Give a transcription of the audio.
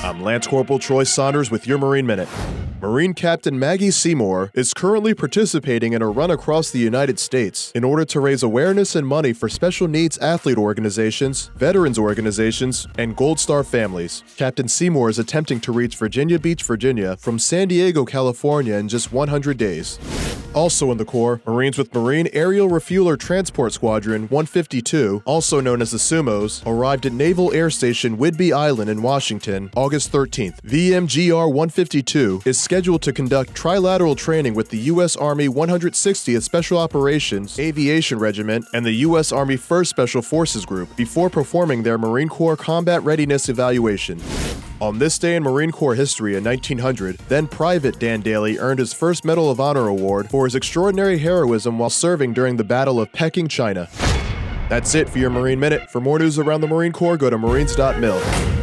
I'm Lance Corporal Troy Saunders with your Marine Minute. Marine Captain Maggie Seymour is currently participating in a run across the United States in order to raise awareness and money for special needs athlete organizations, veterans organizations, and Gold Star families. Captain Seymour is attempting to reach Virginia Beach, Virginia from San Diego, California in just 100 days. Also in the Corps, Marines with Marine Aerial Refueler Transport Squadron 152, also known as the Sumos, arrived at Naval Air Station Whidbey Island in Washington, August 13th. VMGR 152 is scheduled to conduct trilateral training with the U.S. Army 160th Special Operations Aviation Regiment and the U.S. Army 1st Special Forces Group before performing their Marine Corps Combat Readiness Evaluation. On this day in Marine Corps history in 1900, then Private Dan Daly earned his first Medal of Honor award for his extraordinary heroism while serving during the Battle of Peking, China. That's it for your Marine Minute. For more news around the Marine Corps, go to marines.mil.